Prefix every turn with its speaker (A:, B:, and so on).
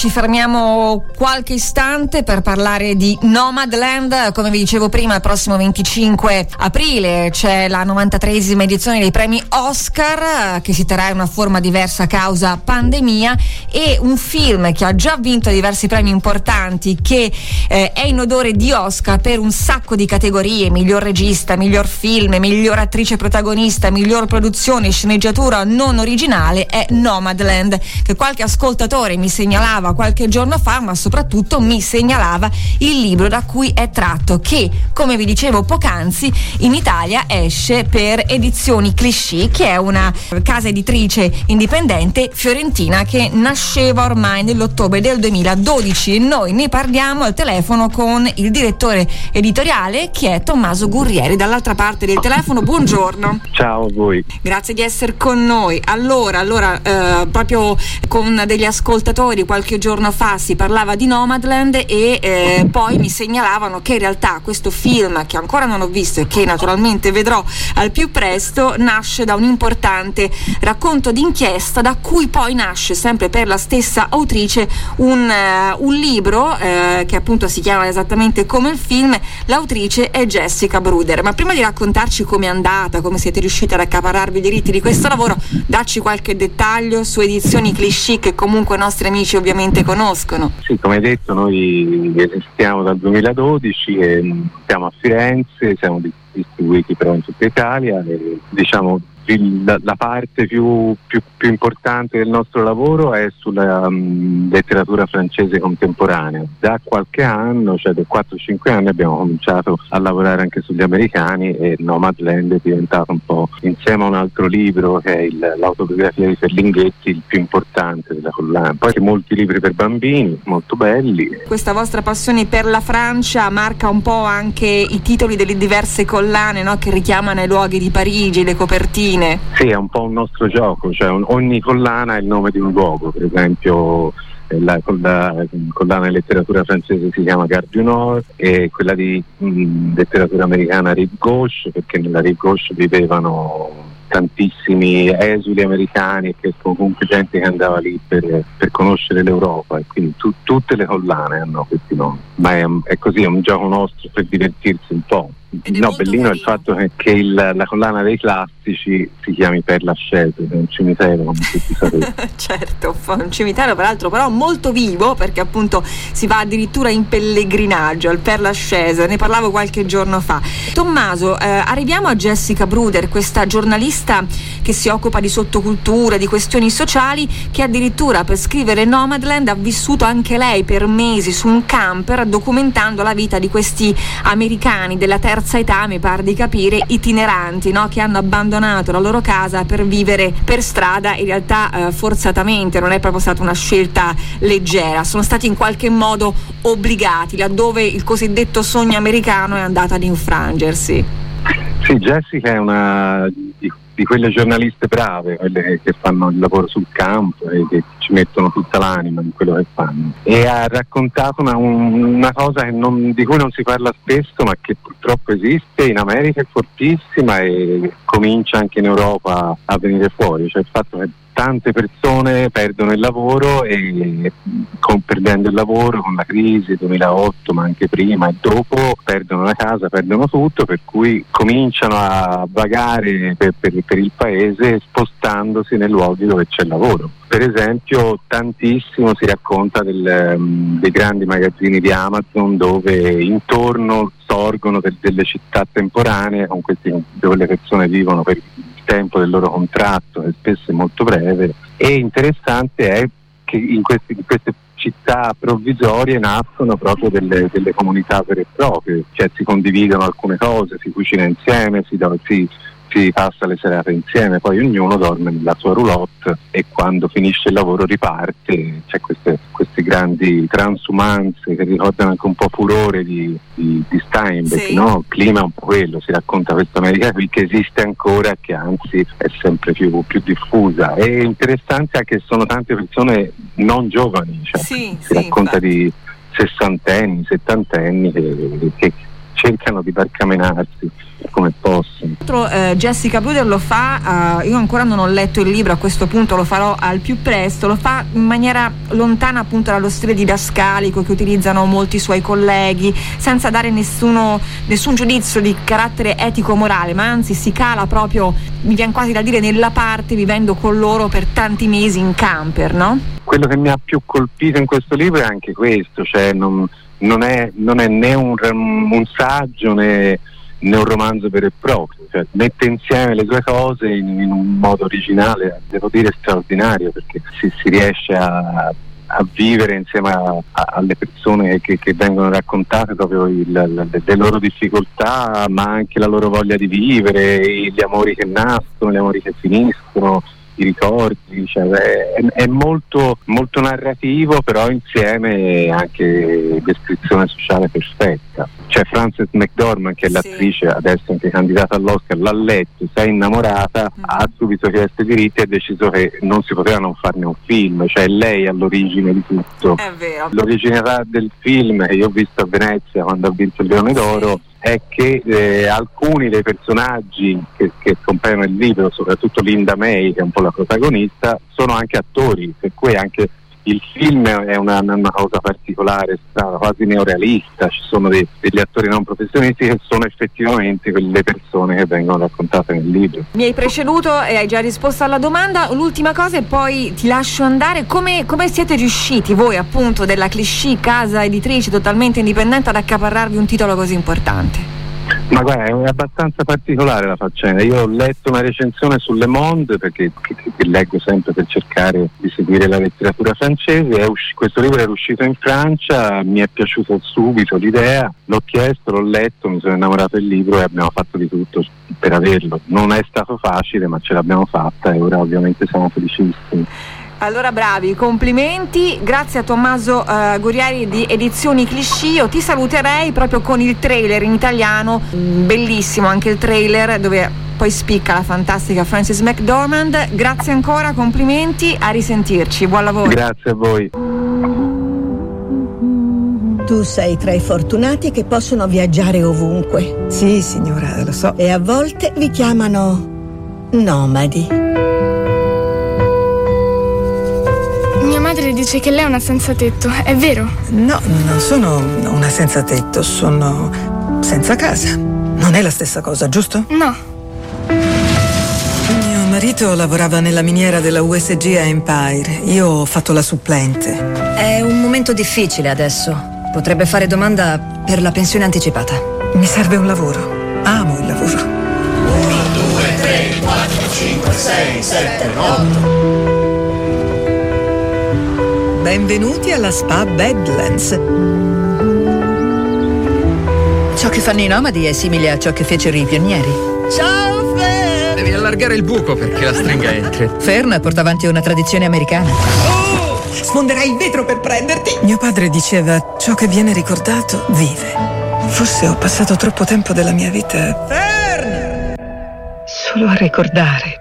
A: ci fermiamo qualche istante per parlare di Nomadland. Come vi dicevo prima, il prossimo 25 aprile c'è la 93esima edizione dei premi Oscar, che si terrà in una forma diversa a causa pandemia, e un film che ha già vinto diversi premi importanti, che è in odore di Oscar per un sacco di categorie: miglior regista, miglior film, miglior attrice protagonista, miglior produzione, sceneggiatura non originale, è Nomadland, che qualche ascoltatore mi segnalava qualche giorno fa, ma soprattutto mi segnalava il libro da cui è tratto, che, come vi dicevo poc'anzi, in Italia esce per Edizioni Cliché, che è una casa editrice indipendente fiorentina che nasceva ormai nell'ottobre del 2012. Noi ne parliamo al telefono con il direttore editoriale, che è Tommaso Gurrieri, dall'altra parte del telefono. Buongiorno.
B: Ciao a voi.
A: Grazie di essere con noi. Allora, proprio con degli ascoltatori qualche giorno fa si parlava di Nomadland e poi mi segnalavano che in realtà questo film, che ancora non ho visto e che naturalmente vedrò al più presto, nasce da un importante racconto d'inchiesta, da cui poi nasce, sempre per la stessa autrice, un libro che appunto si chiama esattamente come il film. L'autrice è Jessica Bruder. Ma prima di raccontarci com'è andata, come siete riusciti ad accaparrarvi i diritti di questo lavoro, dacci qualche dettaglio su Edizioni Cliché, che comunque i nostri amici ovviamente conoscono.
B: Sì, come hai detto, noi esistiamo dal 2012 e siamo a Firenze, siamo distribuiti però in tutta Italia e diciamo la parte più importante del nostro lavoro è sulla letteratura francese contemporanea. Da qualche anno, cioè da 4-5 anni, abbiamo cominciato a lavorare anche sugli americani, e Nomadland è diventato un po', insieme a un altro libro che è l'autobiografia di Ferlinghetti, il più importante della collana. Poi molti libri per bambini, molto belli.
A: Questa vostra passione per la Francia marca un po' anche i titoli delle diverse collane, no? Che richiamano i luoghi di Parigi, le copertine.
B: Sì, è un po' un nostro gioco, cioè ogni collana è il nome di un luogo. Per esempio la collana di letteratura francese si chiama Gare du Nord, e quella di letteratura americana Rive Gauche, perché nella Rive Gauche vivevano tantissimi esuli americani, che comunque gente che andava lì per conoscere l'Europa, e quindi tutte le collane hanno questi nomi. Ma è così, è un gioco nostro per divertirsi un po'. No, bellino è il fatto che la collana dei classici si chiami Père Lachaise, è un cimitero, come tutti sapete.
A: Certo, un cimitero peraltro però molto vivo, perché appunto si va addirittura in pellegrinaggio al Père Lachaise, ne parlavo qualche giorno fa. Tommaso, arriviamo a Jessica Bruder, questa giornalista che si occupa di sottoculture, di questioni sociali, che addirittura per scrivere Nomadland ha vissuto anche lei per mesi su un camper, documentando la vita di questi americani della terza età, mi pare di capire, itineranti, no? Che hanno abbandonato la loro casa per vivere per strada, in realtà forzatamente, non è proprio stata una scelta leggera, sono stati in qualche modo obbligati, laddove il cosiddetto sogno americano è andato ad infrangersi.
B: Sì, Jessica è una di quelle giornaliste brave, quelle che fanno il lavoro sul campo e che ci mettono tutta l'anima in quello che fanno, e ha raccontato una cosa di cui non si parla spesso, ma che purtroppo esiste in America, è fortissima, e comincia anche in Europa a venire fuori, cioè il fatto che tante persone perdono il lavoro, e perdendo il lavoro con la crisi 2008, ma anche prima e dopo, perdono la casa, perdono tutto, per cui cominciano a vagare per il paese, spostandosi nei luoghi dove c'è lavoro. Per esempio, tantissimo si racconta dei grandi magazzini di Amazon, dove intorno sorgono delle città temporanee dove le persone vivono per tempo del loro contratto, che spesso è molto breve. E interessante è che in queste città provvisorie nascono proprio delle comunità vere e proprie, cioè si condividono alcune cose, si cucina insieme, si passa le serate insieme, poi ognuno dorme nella sua roulotte, e quando finisce il lavoro riparte. C'è queste grandi transumanze che ricordano anche un po' Furore di Steinbeck, sì. No? Il clima è un po' quello, si racconta questa America qui che esiste ancora e che anzi è sempre più diffusa. È interessante anche che sono tante persone non giovani, cioè si racconta di sessantenni, settantenni che cercano di barcamenarsi come possono.
A: Jessica Bruder lo fa, io ancora non ho letto il libro, a questo punto lo farò al più presto, lo fa in maniera lontana appunto dallo stile didascalico che utilizzano molti suoi colleghi, senza dare nessun giudizio di carattere etico-morale, ma anzi si cala proprio, mi viene quasi da dire, nella parte, vivendo con loro per tanti mesi in camper, no?
B: Quello che mi ha più colpito in questo libro è anche questo, cioè non è né un saggio né un romanzo vero e proprio, cioè mette insieme le due cose in un modo originale, devo dire straordinario, perché si riesce a vivere insieme alle persone che vengono raccontate proprio le loro difficoltà, ma anche la loro voglia di vivere, gli amori che nascono, gli amori che finiscono, i ricordi, cioè è molto, molto narrativo, però insieme anche descrizione sociale perfetta. Cioè Frances McDormand, che è l'attrice adesso anche candidata all'Oscar, l'ha letto, si è innamorata, ha subito chiesto i diritti e ha deciso che non si poteva non farne un film, cioè lei è all'origine di tutto.
A: È vero.
B: L'originalità del film, che io ho visto a Venezia quando ha vinto il Leone d'Oro, è che alcuni dei personaggi che compaiono nel libro, soprattutto Linda May, che è un po' la protagonista, sono anche attori, per cui anche il film è una cosa particolare, strana, quasi neorealista. Ci sono degli attori non professionisti che sono effettivamente quelle persone che vengono raccontate nel libro.
A: Mi hai preceduto e hai già risposto alla domanda. L'ultima cosa e poi ti lascio andare. Come siete riusciti voi, appunto, della cliché casa editrice totalmente indipendente, ad accaparrarvi un titolo così importante?
B: Ma guarda, è abbastanza particolare la faccenda. Io ho letto una recensione su Le Monde, perché che leggo sempre per cercare di seguire la letteratura francese. Questo libro era uscito in Francia, mi è piaciuto subito l'idea, l'ho chiesto, l'ho letto, mi sono innamorato del libro e abbiamo fatto di tutto per averlo. Non è stato facile, ma ce l'abbiamo fatta e ora ovviamente siamo felicissimi.
A: Allora bravi, complimenti, grazie a Tommaso Guerrieri di Edizioni Cliché. Io ti saluterei proprio con il trailer in italiano, bellissimo anche il trailer, dove poi spicca la fantastica Frances McDormand. Grazie ancora, complimenti, a risentirci, buon lavoro.
B: Grazie a voi.
C: Tu sei tra i fortunati che possono viaggiare ovunque.
D: Sì, signora, lo so.
C: E a volte vi chiamano nomadi.
E: Mia madre dice che lei è una senza tetto, è vero?
D: No, non sono una senza tetto, sono senza casa. Non è la stessa cosa, giusto?
E: No.
D: Mio marito lavorava nella miniera della USG a Empire. Io ho fatto la supplente.
F: È un momento difficile adesso. Potrebbe fare domanda per la pensione anticipata.
D: Mi serve un lavoro. Amo il lavoro. 1,
G: 2, 3, 4, 5, 6, 7, 8.
D: Benvenuti alla Spa Badlands.
F: Ciò che fanno i nomadi è simile a ciò che fecero i pionieri.
D: Ciao, Fern!
H: Devi allargare il buco perché la stringa entri.
F: Fern porta avanti una tradizione americana.
D: Oh! Sfonderai il vetro per prenderti! Mio padre diceva: ciò che viene ricordato vive. Forse ho passato troppo tempo della mia vita Fern! Solo a ricordare